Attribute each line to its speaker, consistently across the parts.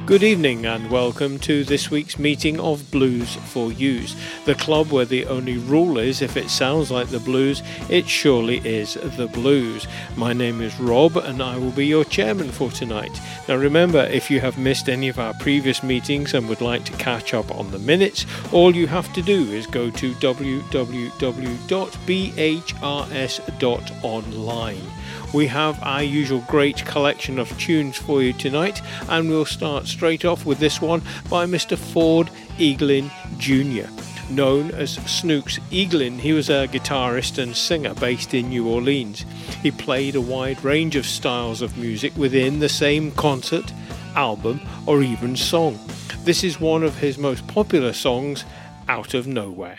Speaker 1: Good evening and welcome to this week's meeting of Blues for Use, the club where the only rule is if it sounds like the blues, it surely is the blues. My name is Rob and I will be your chairman for tonight. Now remember, if you have missed any of our previous meetings and would like to catch up on the minutes, all you have to do is go to www.bhrs.online. We have our usual great collection of tunes for you tonight, and we'll start straight off with this one by Mr. Ford Eaglin Jr. Known as Snooks Eaglin, he was a guitarist and singer based in New Orleans. He played a wide range of styles of music within the same concert, album, or even song. This is one of his most popular songs, Out of Nowhere.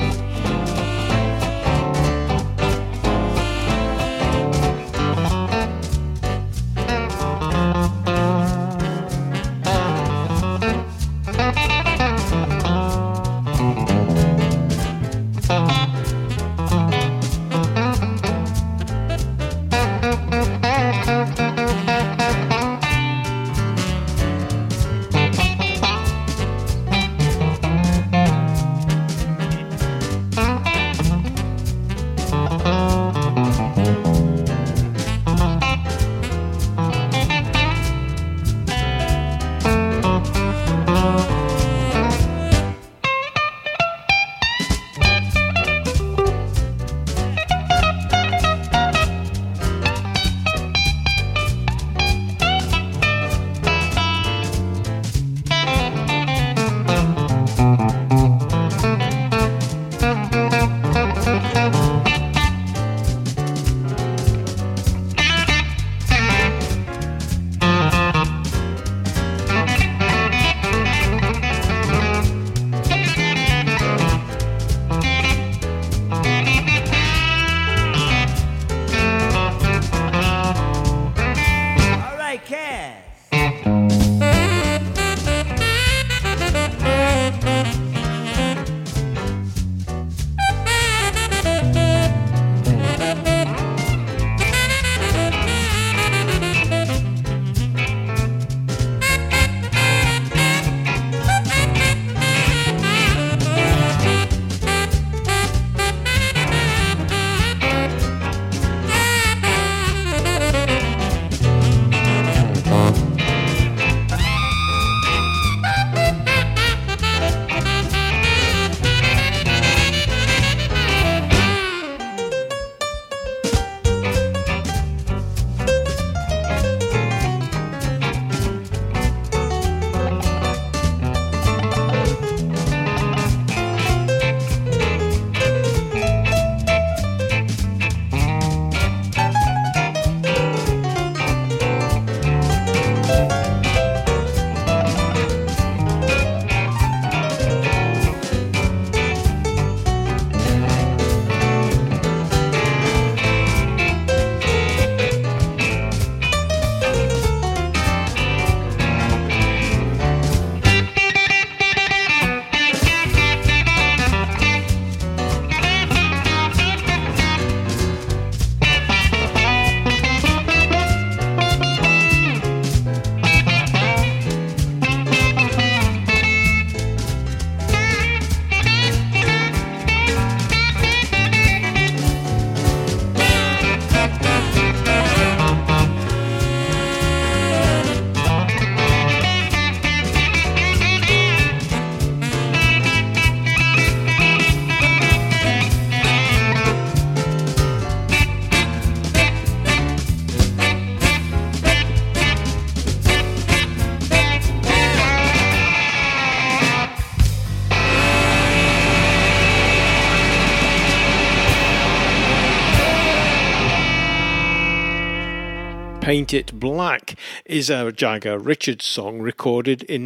Speaker 1: Paint It Black is a Jagger Richards song recorded in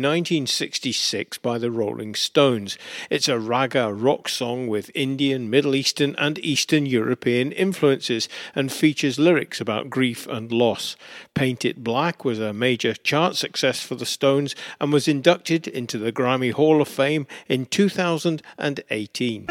Speaker 1: 1966 by the Rolling Stones. It's a raga rock song with Indian, Middle Eastern and Eastern European influences and features lyrics about grief and loss. Paint It Black was a major chart success for the Stones and was inducted into the Grammy Hall of Fame in 2018.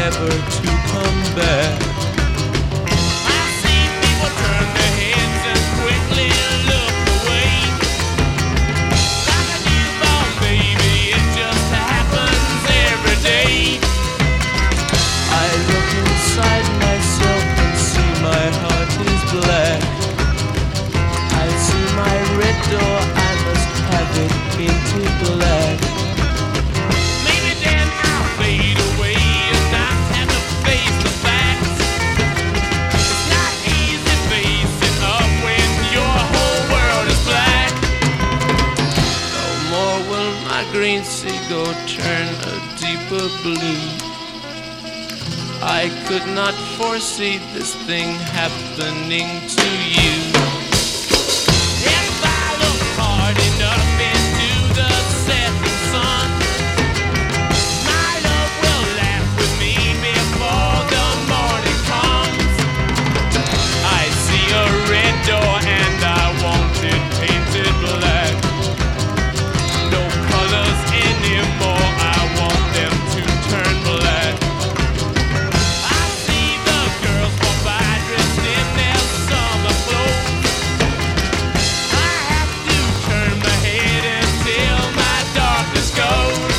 Speaker 2: never to come back. I see people turn their heads and quickly look away. Like a newborn baby, it just happens every day. I look inside myself and see my heart is black. I see my red door, I must have it painted black. Maybe then I'll fade away and not have to face the facts. It's not easy facing up when your whole world is black. No more will my green seagull turn a deeper blue. I could not foresee this thing happening to you. If I look hard enough into the setting sun, my love will laugh with me before the morning comes. I see a red door and I want it painted black. No colors anymore, I want them to turn black. I see the girls walk by dressed in their summer clothes. I have to turn my head until my darkness goes.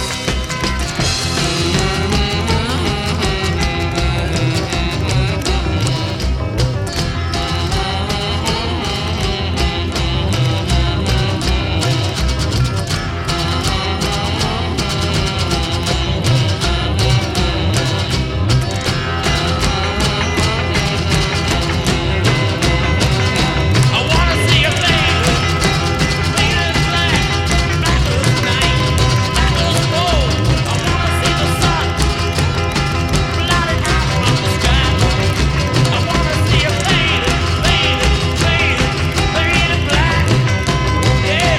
Speaker 2: I wanna see a fade, fade as black, black as night, black as gold. I wanna see the sun blotted out from the sky. I wanna see a fade, fade, fade, fade as black. Yeah.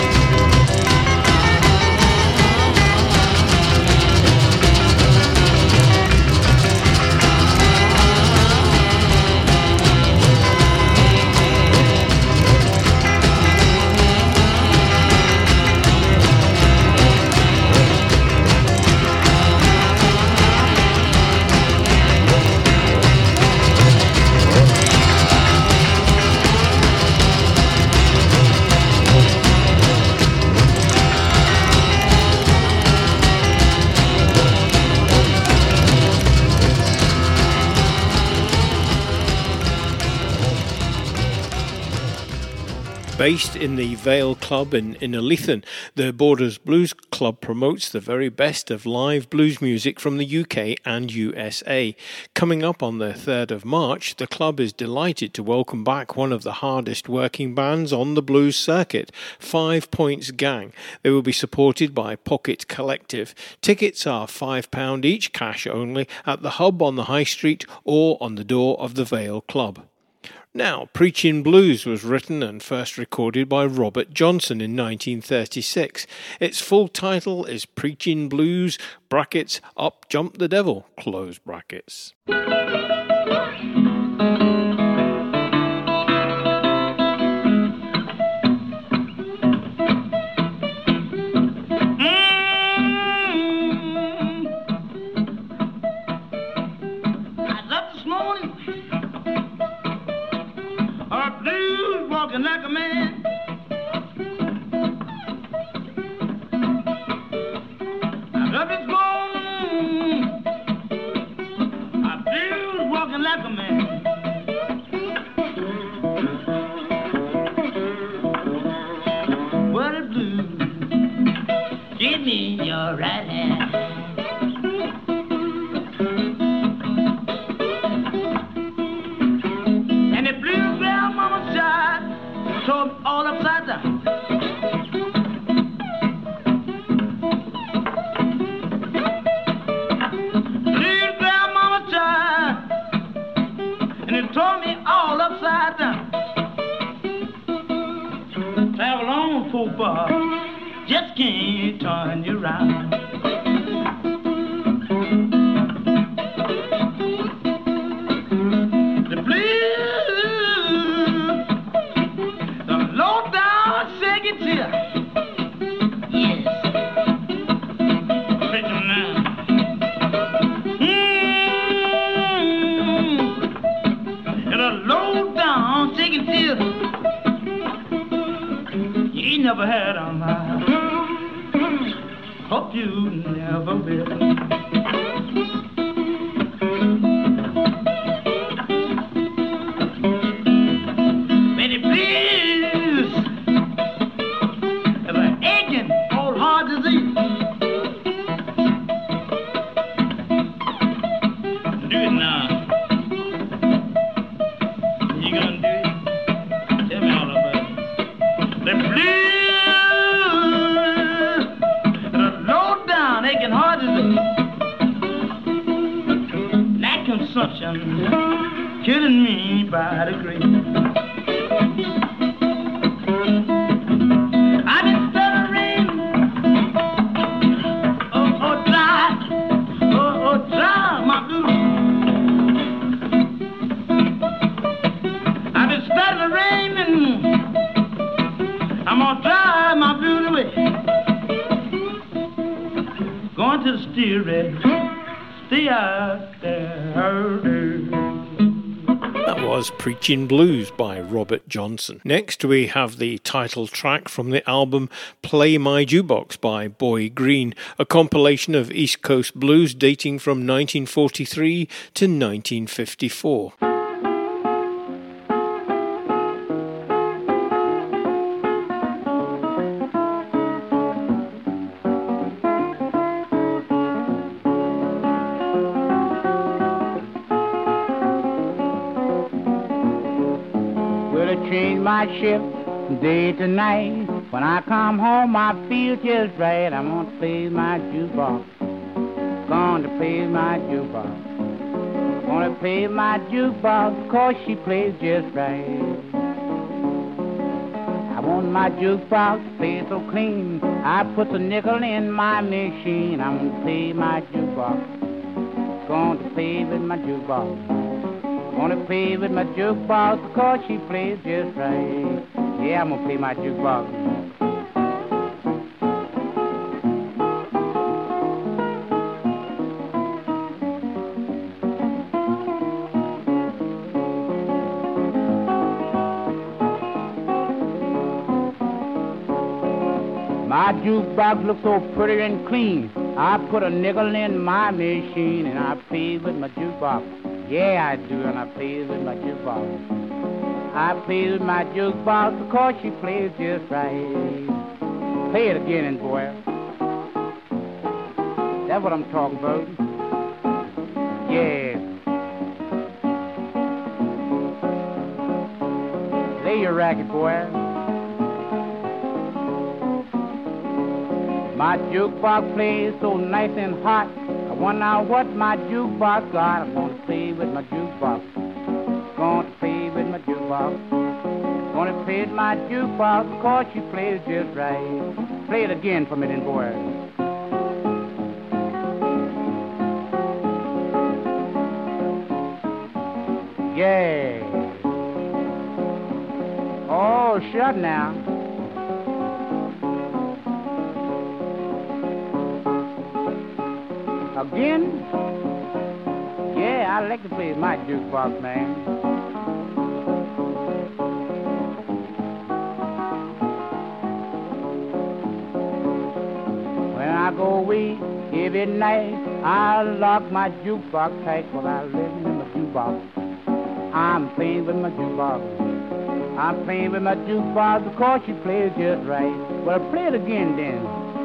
Speaker 1: Based in the Vale Club in Innerleithen, the Borders Blues Club promotes the very best of live blues music from the UK and USA. Coming up on the 3rd of March, the club is delighted to welcome back one of the hardest working bands on the blues circuit, 5 Points Gang. They will be supported by Pocket Collective. Tickets are £5 each, cash only, at the Hub on the High Street or on the door of the Vale Club. Now, Preachin' Blues was written and first recorded by Robert Johnson in 1936. Its full title is Preachin' Blues, brackets, Up Jump the Devil, close brackets.
Speaker 3: Walking like a man. I got this morning. I feel walking like a man. What a blues. Give me your right hand. And the blues bell mama shot. Told all upside down. Blues bell mama child, and it tore me all upside down. Travel on so far, just can't turn you around. The blues, the low down shaking tear. Yes, take them now. never had them. I hope you never will. Betty Blues is an aching old heart disease. Do it now. You gonna do it? Tell me all about it. The blues, the low down aching heart disease. That consumption killing me by the grave. I've been stuttering, dry my blues. I've been stuttering, I'm gonna dry my blues away. Going to the steering, stay out there.
Speaker 1: That was Preaching Blues by Robert Johnson. Next we have the title track from the album Play My Jukebox by Boy Green, a compilation of East Coast blues dating from 1943 to 1954.
Speaker 4: My ship from day to night. When I come home, I feel just right. I'm gonna play my jukebox. Gonna play my jukebox. Gonna play my jukebox 'cause she plays just right. I want my jukebox to play so clean. I put the nickel in my machine. I'm gonna play my jukebox. Gonna play with my jukebox. Gonna play with my jukebox 'cause she plays just right. Yeah, I'm gonna play my jukebox. My jukebox looks so pretty and clean. I put a nickel in my machine and I play with my jukebox. Yeah, I do, and I play with my jukebox. I play with my jukebox because she plays just right. Play it again, boy. That's what I'm talking about. Yeah. Lay your racket, boy. My jukebox plays so nice and hot. I wonder what my jukebox got. I'm gonna play with my jukebox. Gonna play with my jukebox. Gonna play with my jukebox 'cause she plays just right. Play it again for me then, boy. Yeah. Oh, shut now. Again? Yeah, I like to play my jukebox, man. When I go away every night, I lock my jukebox tight while I live in my jukebox. I'm playing with my jukebox. I'm playing with my jukebox because she plays just right. Well, play it again then.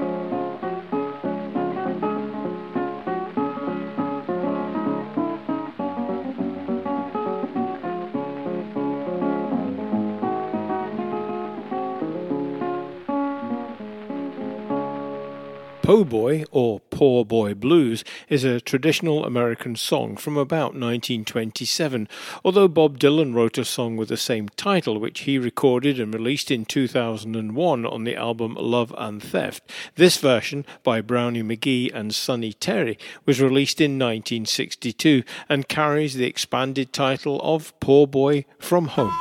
Speaker 1: Po' Boy, or Poor Boy Blues, is a traditional American song from about 1927, although Bob Dylan wrote a song with the same title, which he recorded and released in 2001 on the album Love and Theft. This version, by Brownie McGhee and Sonny Terry, was released in 1962 and carries the expanded title of Poor Boy from Home.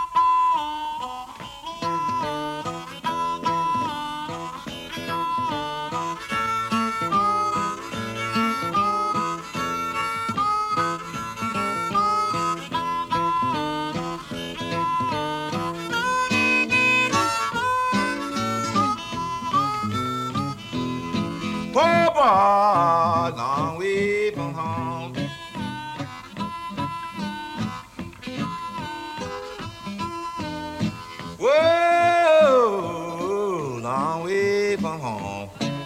Speaker 5: home.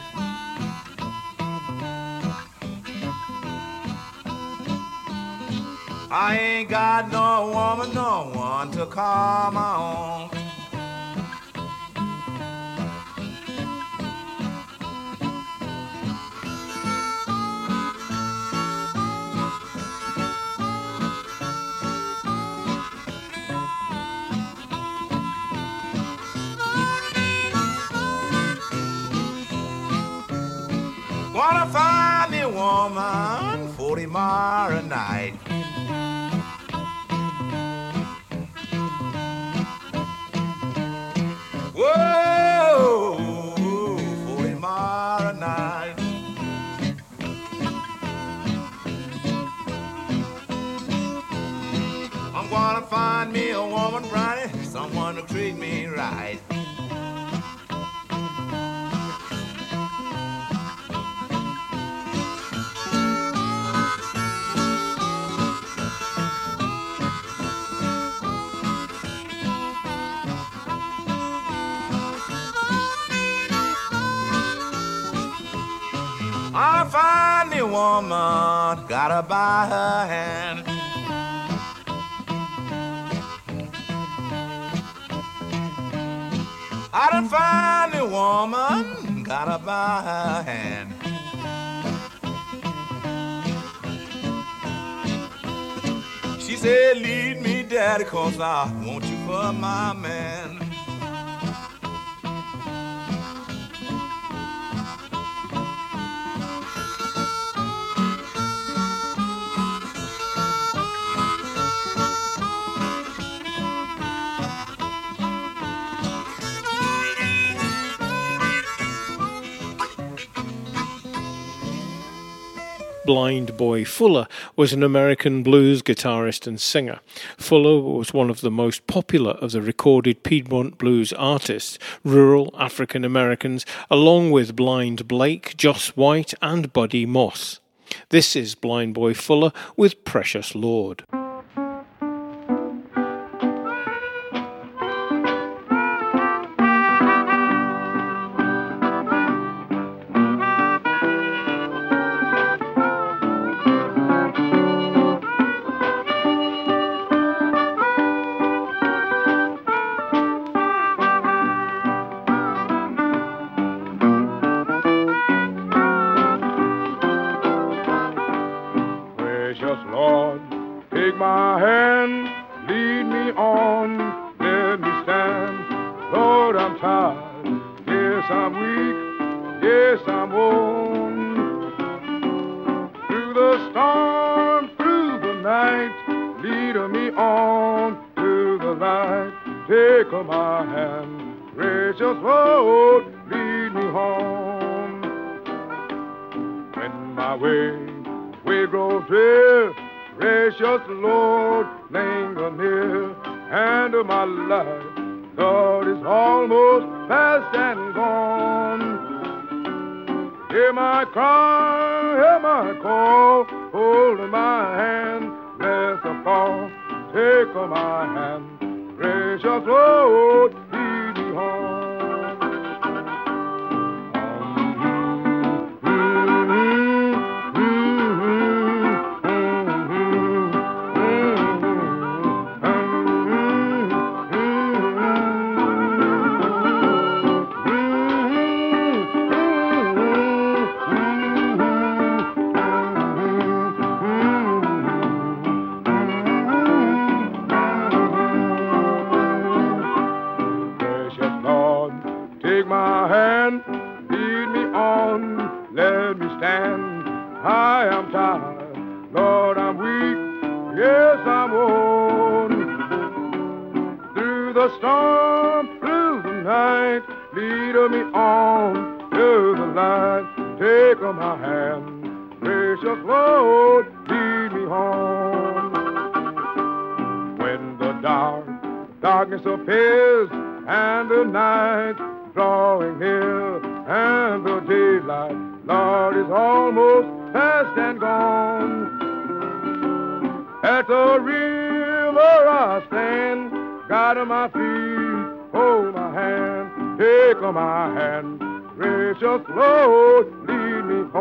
Speaker 5: I ain't got no woman, no one to call my own. Wanna find me a woman 40 miles a night. Whoa, 40 miles a night. I'm gonna find me a woman, Brownie, someone to treat me right. I'll find me a woman, gotta buy her hand. I done find me a woman, gotta buy her hand. She said, lead me, daddy, 'cause I want you for my man.
Speaker 1: Blind Boy Fuller was an American blues guitarist and singer. Fuller was one of the most popular of the recorded Piedmont blues artists, rural African Americans, along with Blind Blake, Joss White and Buddy Moss. This is Blind Boy Fuller with Precious Lord.
Speaker 6: Precious Lord, lead me